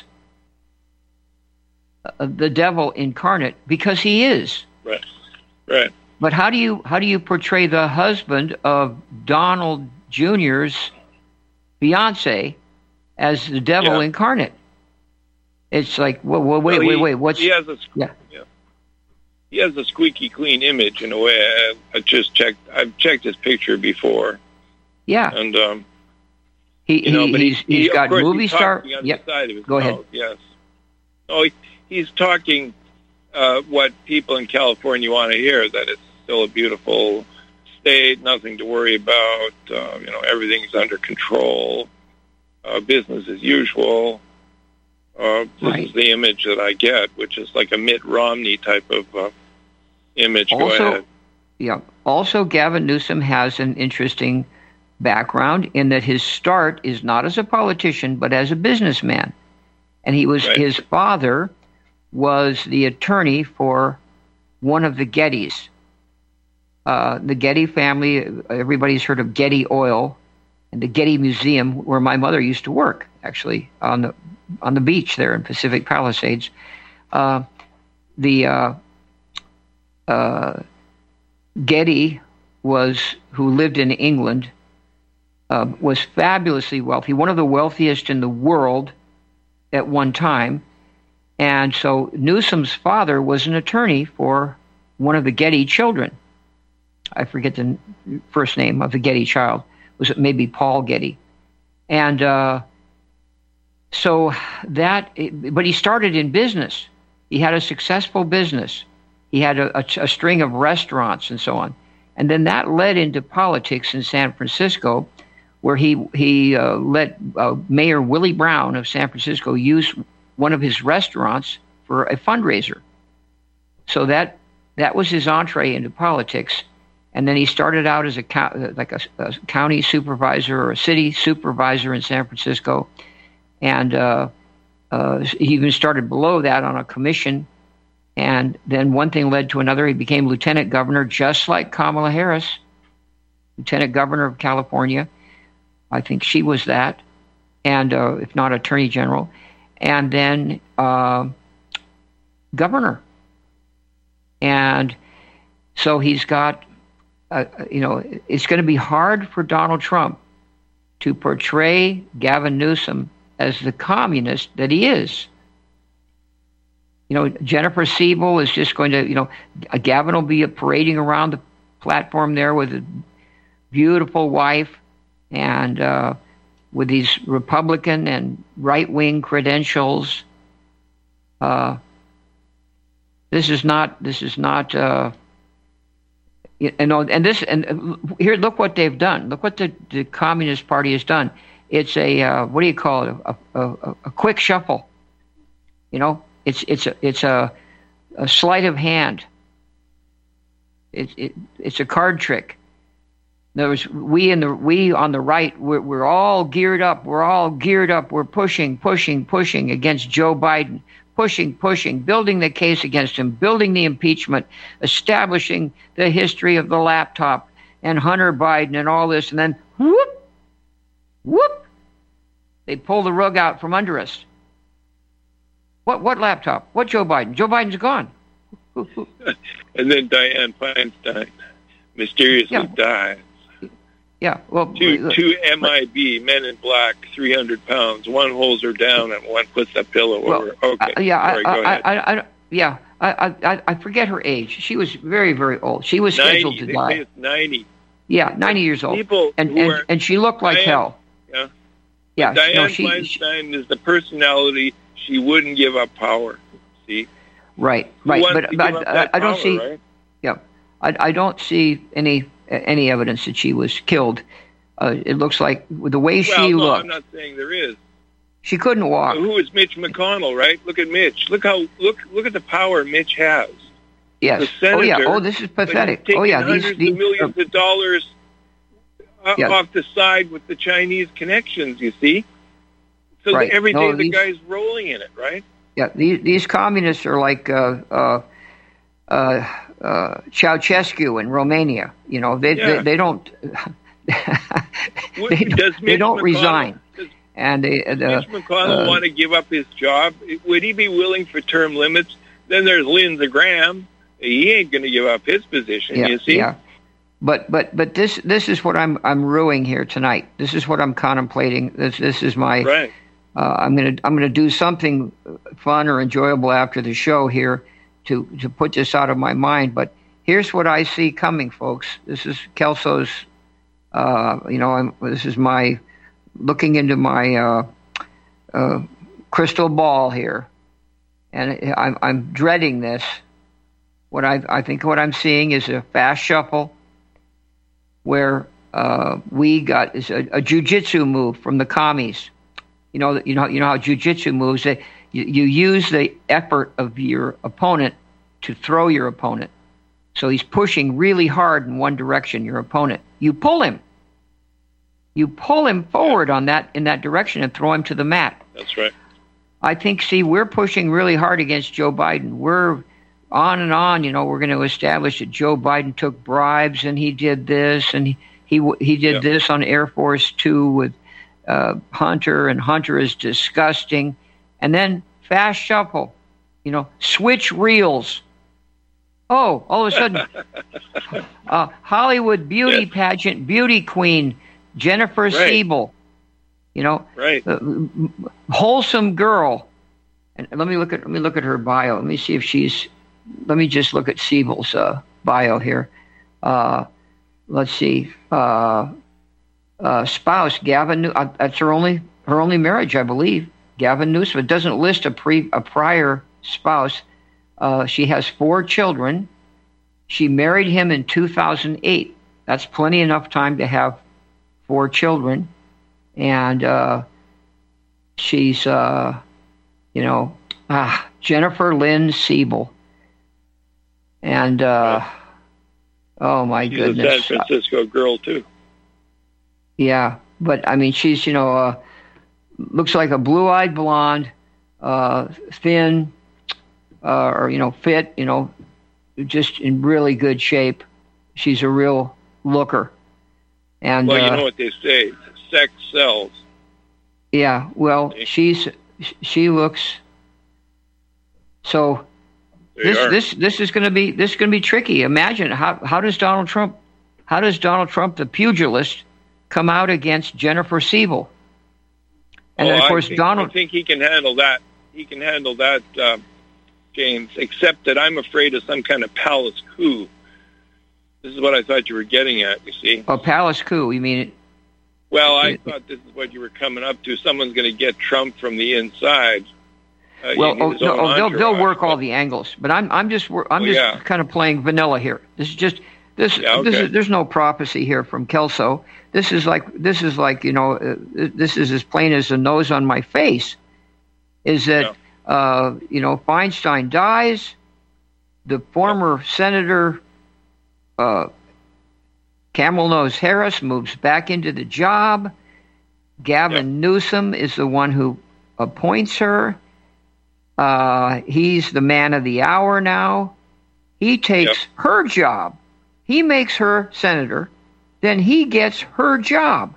uh, the devil incarnate because he is. Right. Right. But how do you how do you portray the husband of Donald Junior's fiance as the devil yeah. incarnate? It's like, well, well, wait, well, he, wait, wait. What's he has a yeah. yeah. He has a squeaky clean image in a way. I, I just checked. I've checked his picture before. Yeah. And um, he, you know, he but he's he, he's he, got course, movie he's star. On Yep. the side of his Go ahead. mouth, yes. Oh, he, he's talking uh, what people in California want to hear, that it's still a beautiful state, nothing to worry about. Uh, you know, everything's under control. Uh, business as usual. Uh, this right. is the image that I get, which is like a Mitt Romney type of uh, image. Also, Go ahead. yeah. Also, Gavin Newsom has an interesting background in that his start is not as a politician, but as a businessman. And he was, right. his father was the attorney for one of the Gettys. Uh, the Getty family, everybody's heard of Getty Oil and the Getty Museum, where my mother used to work, actually, on the on the beach there in Pacific Palisades. Uh, the uh, uh, Getty was, who lived in England, uh, was fabulously wealthy, one of the wealthiest in the world at one time. And so Newsom's father was an attorney for one of the Getty children. I forget the first name of the Getty child. Was it maybe Paul Getty? And uh, so that, but he started in business. He had a successful business. He had a, a, a string of restaurants and so on. And then that led into politics in San Francisco, where he, he uh, let uh, Mayor Willie Brown of San Francisco use one of his restaurants for a fundraiser. So that that was his entree into politics. And then he started out as a like a, a county supervisor or a city supervisor in San Francisco, and uh, uh, he even started below that on a commission. And then one thing led to another. He became lieutenant governor, just like Kamala Harris, lieutenant governor of California. I think she was that, and uh, if not attorney general, and then uh, governor. And so he's got. Uh, you know, it's going to be hard for Donald Trump to portray Gavin Newsom as the communist that he is. You know, Jennifer Siebel is just going to, you know, Gavin will be parading around the platform there with a beautiful wife and uh, with these Republican and right-wing credentials. Uh, this is not, this is not, uh, You know, and this, and here, look what they've done. Look what the, the Communist Party has done. It's a uh, what do you call it? A, a, a quick shuffle. You know, it's it's a it's a, a sleight of hand. It, it it's a card trick. In other words, we in the we on the right, we're we're all geared up. We're all geared up. We're pushing, pushing, pushing against Joe Biden. Pushing, pushing, building the case against him, building the impeachment, establishing the history of the laptop and Hunter Biden and all this, and then whoop, whoop, they pull the rug out from under us. What what laptop? What Joe Biden? Joe Biden's gone. And then Dianne Feinstein mysteriously yeah. dies. Yeah, well, two, two M I B, men in black, three hundred pounds. One holds her down and one puts a pillow well, over. Okay, uh, yeah, Sorry, I, go I, ahead. I, I, yeah, I, I, I forget her age. She was very, very old. She was scheduled ninety, to they die. Say it's ninety. Yeah, ninety years old. People and who and, are, and she looked like Dianne, hell. Yeah, yeah. Dianne no, she, Feinstein is the personality. She wouldn't give up power. See. Right, Who right, wants but, to but give up I, that I don't power, see. Right? Yeah, I, I don't see any any evidence that she was killed. Uh, it looks like the way well, she no, looked. I'm not saying there is. She couldn't walk. Who is Mitch McConnell? Right? Look at Mitch. Look how look look at the power Mitch has. Yes. The senator, oh yeah. Oh, this is pathetic. Oh yeah. Hundreds These, these of millions uh, of dollars yeah. off the side with the Chinese connections. You see. So right. every day no, the these, guy's rolling in it, right? Yeah. These these communists are like uh, uh, uh, uh, Ceausescu in Romania. You know, they yeah. they, they don't. they, does they don't McConnell, resign. Does and they, uh, Mitch McConnell uh, want to give up his job? Would he be willing for term limits? Then there's Lindsey Graham. He ain't going to give up his position. Yeah, you see. Yeah. But but but this this is what I'm I'm ruing here tonight. This is what I'm contemplating. This this is my. Right. Uh, I'm gonna I'm gonna do something fun or enjoyable after the show here to to put this out of my mind. But here's what I see coming, folks. This is Kelso's. Uh, you know, I'm, this is my looking into my uh, uh, crystal ball here, and I'm, I'm dreading this. What I I think what I'm seeing is a fast shuffle, where uh, we got is a, a jujitsu move from the commies. You know, you know, you know how jujitsu moves. They, you, you use the effort of your opponent to throw your opponent. So he's pushing really hard in one direction, your opponent. You pull him. You pull him forward on that in that direction and throw him to the mat. That's right. I think, see, we're pushing really hard against Joe Biden. We're on and on, you know, we're going to establish that Joe Biden took bribes and he did this and he he, he did yeah. this on Air Force Two with uh, Hunter, and Hunter is disgusting. And then fast shuffle, you know, switch reels. Oh, all of a sudden, uh, Hollywood beauty yes. pageant beauty queen Jennifer right. Siebel, you know, right. uh, wholesome girl. And let me look at let me look at her bio. Let me see if she's. Let me just look at Siebel's uh, bio here. Uh, let's see. Uh, uh, spouse Gavin. New- uh, that's her only her only marriage, I believe. Gavin Newsom. It doesn't list a pre a prior spouse. Uh, she has four children. She married him in two thousand eight. That's plenty enough time to have four children, and uh, she's uh, you know ah, Jennifer Lynn Siebel. And, uh, oh, my she's goodness. She's a San Francisco girl, too. Yeah, but, I mean, she's, you know, uh, looks like a blue-eyed blonde, uh, thin, uh, or, you know, fit, you know, just in really good shape. She's a real looker. And Well, you uh, know what they say, sex sells. Yeah, well, she's she looks... So... This this this is going to be this is going to be tricky. Imagine how how does Donald Trump how does Donald Trump, the pugilist, come out against Jennifer Siebel? And oh, then of course I think, Donald. I think he can handle that. He can handle that, uh, James. Except that I'm afraid of some kind of palace coup. This is what I thought you were getting at. You see? A palace coup. You mean? Well, I thought this is what you were coming up to. Someone's going to get Trump from the inside. Uh, well, oh, no, oh, they'll they'll work all but, the angles, but I'm I'm just I'm oh, just yeah. kind of playing vanilla here. This is just this yeah, okay. this is there's no prophecy here from Kelso. This is like this is like you know uh, this is as plain as the nose on my face. Is that yeah. uh, you know Feinstein dies, the former yeah. Senator uh, Camel Nose Harris moves back into the job. Gavin yeah. Newsom is the one who appoints her. Uh, he's the man of the hour now. He takes yep. her job. He makes her senator. Then he gets her job.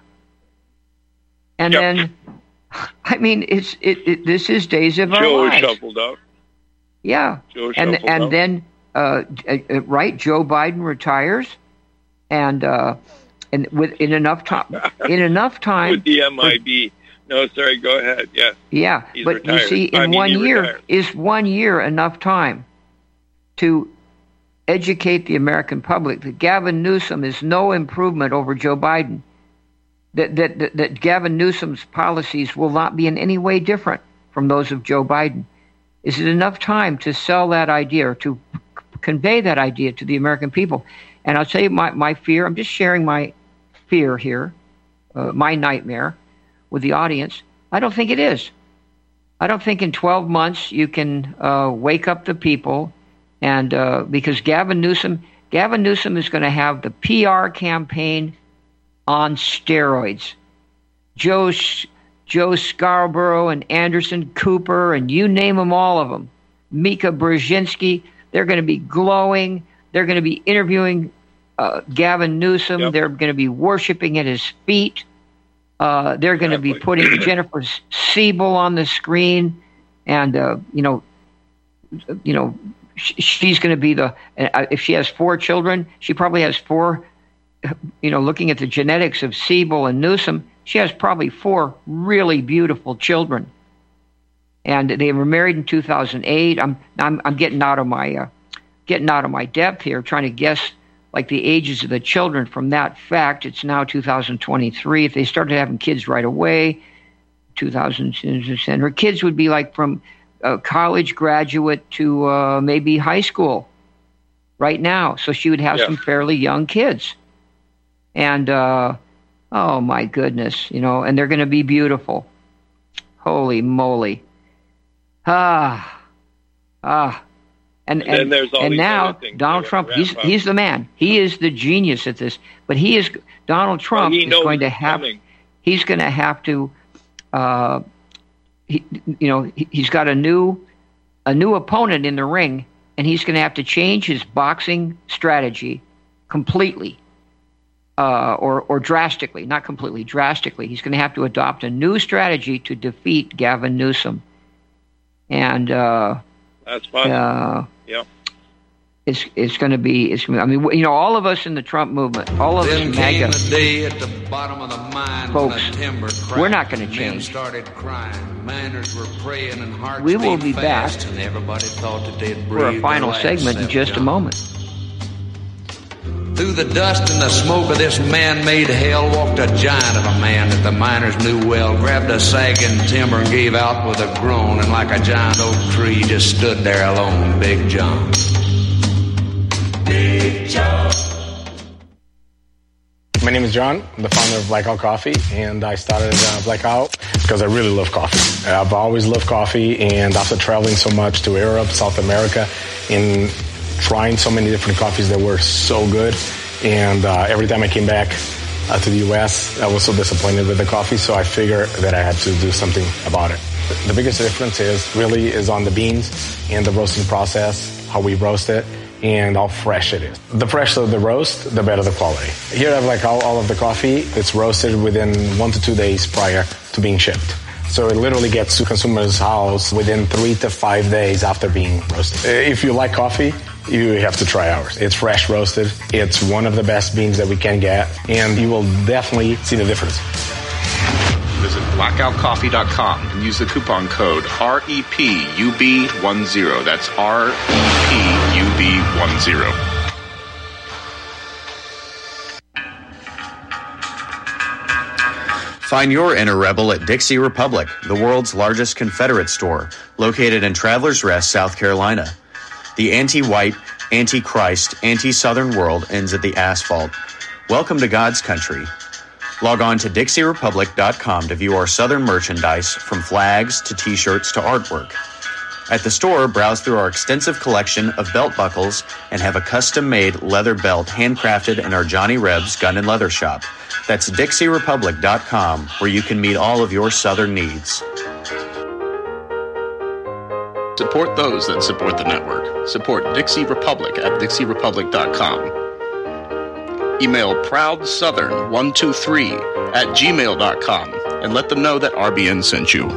And yep. then, I mean, it's it, it. This is days of Joe our lives. Joe shuffled up. Yeah. Joe and shuffled and up. then, uh, uh, right, Joe Biden retires, and uh, and with in enough time, in enough time with the M I B. For, No, sorry, go ahead. Yes. Yeah, He's but retired. you see, in I mean, one year, retired. is one year enough time to educate the American public that Gavin Newsom is no improvement over Joe Biden, that, that, that, that Gavin Newsom's policies will not be in any way different from those of Joe Biden? Is it enough time to sell that idea or to convey that idea to the American people? And I'll tell you my, my fear, I'm just sharing my fear here, uh, my nightmare, with the audience. I don't think it is. I don't think in twelve months you can uh, wake up the people, and uh, because Gavin Newsom, Gavin Newsom is going to have the P R campaign on steroids. Joe Joe Scarborough and Anderson Cooper and you name them, all of them. Mika Brzezinski, they're going to be glowing. They're going to be interviewing uh, Gavin Newsom. Yep. They're going to be worshiping at his feet. Uh, they're going to be putting Jennifer Siebel on the screen, and uh, you know, you know, sh- she's going to be the. Uh, if she has four children, she probably has four. You know, looking at the genetics of Siebel and Newsom, she has probably four really beautiful children, and they were married in two thousand eight. I'm I'm I'm getting out of my uh, getting out of my depth here, trying to guess like the ages of the children from that fact. It's now two thousand twenty-three. If they started having kids right away, two thousand, and her kids would be like from a college graduate to uh, maybe high school right now. So she would have yeah. some fairly young kids. And, uh, oh my goodness, you know, and they're going to be beautiful. Holy moly. Ah, ah. And, And then and, there's all and these now other things Donald that Trump, wrap he's up. he's the man. He is the genius at this. But he is Donald Trump Well, he is knows going to it's have coming. he's going to have to uh, he, you know he, he's got a new a new opponent in the ring, and he's going to have to change his boxing strategy completely. Uh, or, or drastically, not completely, drastically. He's going to have to adopt a new strategy to defeat Gavin Newsom. And uh, That's fun. uh, Yep. it's it's going to be. It's, I mean, you know, all of us in the Trump movement, all of us Then MAGA came the day at the bottom of the mine folks, when the timber cracked. we're not going to Men change. started crying. Miners were praying and hearts We will beat be fast, back and everybody thought that they'd for a breathe final their last segment in just a John. moment. Through the dust and the smoke of this man-made hell walked a giant of a man that the miners knew well, grabbed a sagging timber and gave out with a groan, and like a giant oak tree just stood there alone, Big John. Big John. My name is John. I'm the founder of Blackout Coffee, and I started uh, Blackout because I really love coffee. I've always loved coffee, and after traveling so much to Europe, South America, and trying so many different coffees that were so good, and uh, every time I came back uh, to the U S, I was so disappointed with the coffee, so I figured that I had to do something about it. The biggest difference is really is on the beans and the roasting process, how we roast it, and how fresh it is. The fresher the roast, the better the quality. Here I have like all, all of the coffee. It's roasted within one to two days prior to being shipped. So it literally gets to consumers' house within three to five days after being roasted. If you like coffee, you have to try ours. It's fresh roasted. It's one of the best beans that we can get, and you will definitely see the difference. Visit blackout coffee dot com and use the coupon code R E P U B ten. That's R E P U B ten. Find your inner rebel at Dixie Republic, the world's largest Confederate store, located in Travelers Rest, South Carolina. The anti-white, anti-Christ, anti-Southern world ends at the asphalt. Welcome to God's country. Log on to Dixie Republic dot com to view our Southern merchandise, from flags to t-shirts to artwork. At the store, browse through our extensive collection of belt buckles and have a custom-made leather belt handcrafted in our Johnny Rebs Gun and Leather Shop. That's Dixie Republic dot com, where you can meet all of your Southern needs. Support those that support the network. Support Dixie Republic at Dixie Republic dot com. Email proud southern one two three at gmail dot com and let them know that R B N sent you.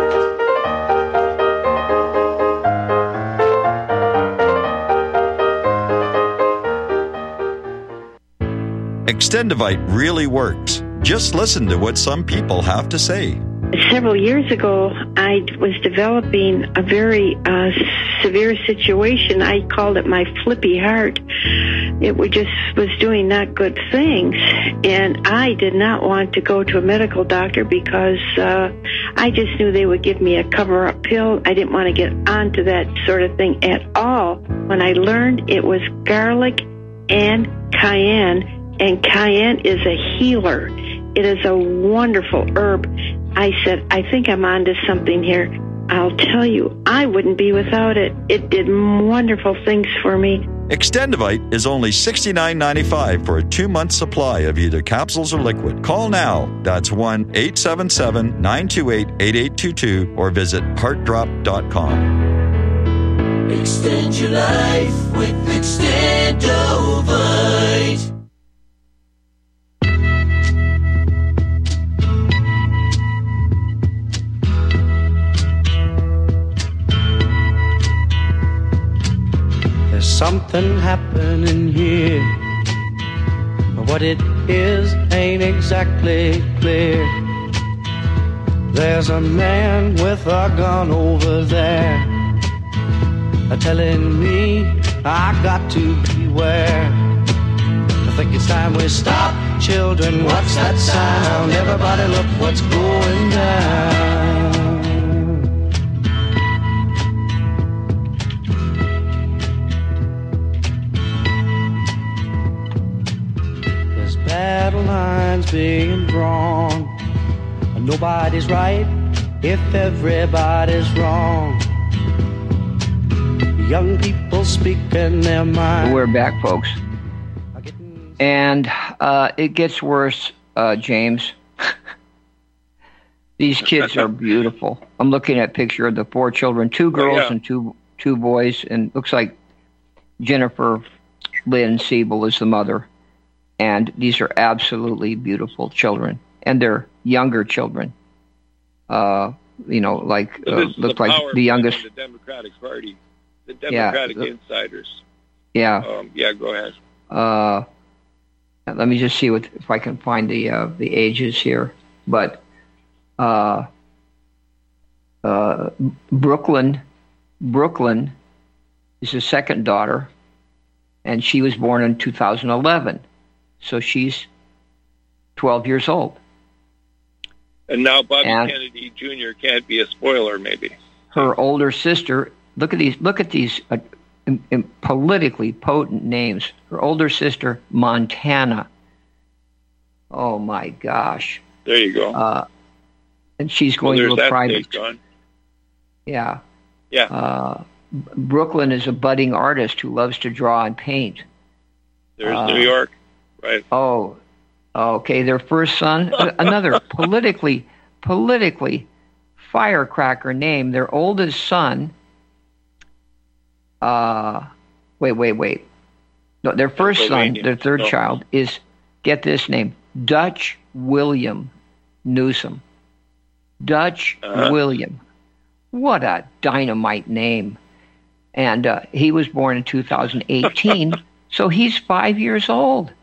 Extendivite really works. Just listen to what some people have to say. Several years ago, I was developing a very uh, severe situation. I called it my flippy heart. It was just was doing not good things, and I did not want to go to a medical doctor because uh, I just knew they would give me a cover-up pill. I didn't want to get onto that sort of thing at all. When I learned it was garlic and cayenne, and cayenne is a healer. It is a wonderful herb. I said, I think I'm onto something here. I'll tell you, I wouldn't be without it. It did wonderful things for me. Extendivite is only sixty-nine ninety-five for a two-month supply of either capsules or liquid. Call now. That's one eight seven seven nine two eight eight eight two two or visit heart drop dot com. Extend your life with Extendovite. Something happening here, but what it is ain't exactly clear. There's a man with a gun over there, telling me I got to beware. I think it's time we stop, children. What's that sound? Everybody look what's going down. Battle lines being drawn. Nobody's right if everybody's wrong. young people speaking their mind. We're back, folks. And uh, it gets worse, uh, James. These kids are beautiful. I'm looking at a picture of the four children, two girls oh, yeah. and two two boys, and looks like Jennifer Lynn Siebel is the mother. And these are absolutely beautiful children, and they're younger children. Uh, you know, like so uh, look like the youngest. The Democratic Party, the Democratic yeah, the, insiders. Yeah. Um, yeah. Go ahead. Uh, let me just see what if I can find the uh, the ages here, but uh, uh, Brooklyn, Brooklyn is the second daughter, and she was born in two thousand eleven. So she's twelve years old. And now Bobby and Kennedy Junior can't be a spoiler, maybe. Her older sister, look at these, look at these uh, in, in politically potent names. Her older sister, Montana. Oh my gosh. There you go. Uh, and she's going well, to a private. Gone. Yeah. Yeah. Uh, Brooklyn is a budding artist who loves to draw and paint. There's uh, New York. Right. Oh, okay. Their first son, another politically, politically firecracker name. Their oldest son. Uh, wait, wait, wait. No, their first son, their third no. child, is get this name, Dutch William Newsom. Dutch uh-huh. William. What a dynamite name! And uh, he was born in two thousand eighteen, so he's five years old.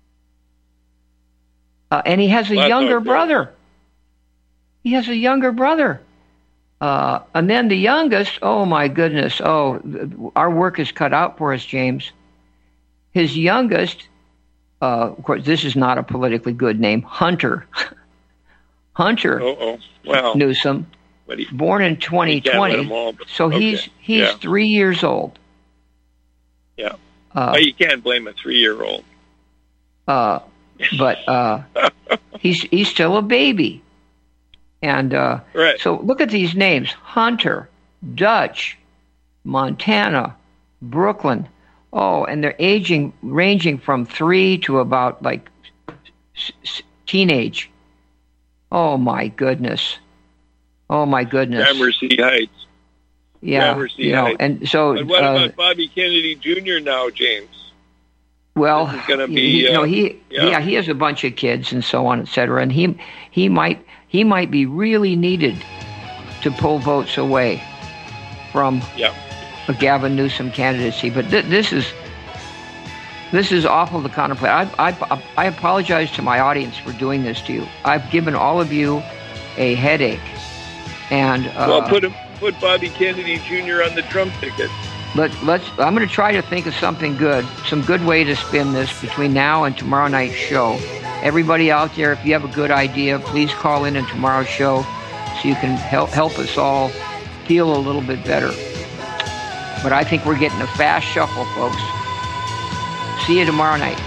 Uh, and he has a That's younger okay. brother. He has a younger brother. Uh, and then the youngest, oh my goodness, oh, th- our work is cut out for us, James. His youngest, uh, of course, this is not a politically good name, Hunter. Hunter Uh-oh. Well, Newsom, he, born in twenty twenty. All, but, so okay. he's he's yeah. three years old. Yeah. Uh, but you can't blame a three-year-old. Uh, but uh, he's he's still a baby. And uh, right. so look at these names: Hunter, Dutch, Montana, Brooklyn. Oh, and they're aging, ranging from three to about like s- s- teenage. Oh my goodness! Oh my goodness! Gramercy Heights. Yeah, Gramercy you know, Heights. and so. But what uh, about Bobby Kennedy Junior now, James? Well, this is gonna be, he, uh, no, he yeah. yeah he has a bunch of kids and so on, et cetera. And he he might he might be really needed to pull votes away from yeah. a Gavin Newsom candidacy. But th- this is this is awful to contemplate. I, I I apologize to my audience for doing this to you. I've given all of you a headache. And uh, well, put him put Bobby Kennedy Junior on the Trump ticket. Let, let's. I'm going to try to think of something good, some good way to spin this between now and tomorrow night's show. Everybody out there, if you have a good idea, please call in in tomorrow's show so you can help help us all feel a little bit better. But I think we're getting a fast shuffle, folks. See you tomorrow night.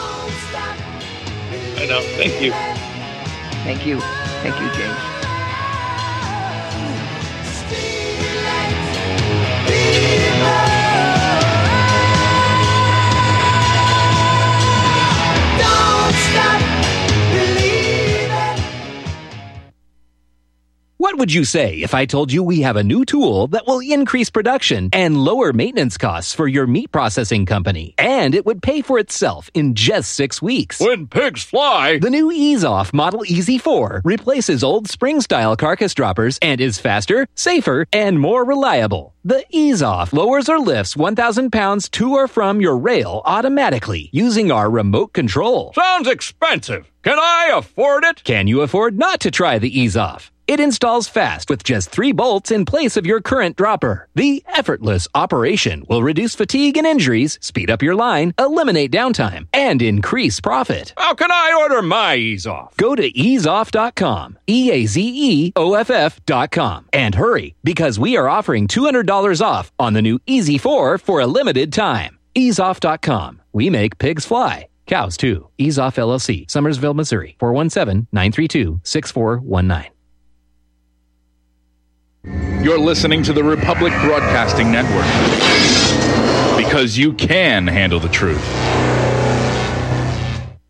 I know. Thank you. Thank you. Thank you, James. What would you say if I told you we have a new tool that will increase production and lower maintenance costs for your meat processing company? And it would pay for itself in just six weeks. When pigs fly! The new Ease Off Model E Z four replaces old spring-style carcass droppers and is faster, safer, and more reliable. The Ease Off lowers or lifts one thousand pounds to or from your rail automatically using our remote control. Sounds expensive. Can I afford it? Can you afford not to try the Ease Off? It installs fast with just three bolts in place of your current dropper. The effortless operation will reduce fatigue and injuries, speed up your line, eliminate downtime, and increase profit. How can I order my Ease Off? Go to ease off dot com, E A Z E O F F dot com, and hurry because we are offering two hundred dollars off on the new E Z four for a limited time. ease off dot com. We make pigs fly. Cows, too. Ease Off L L C, Summersville, Missouri. four one seven, nine three two, six four one nine. You're listening to the Republic Broadcasting Network, because you can handle the truth.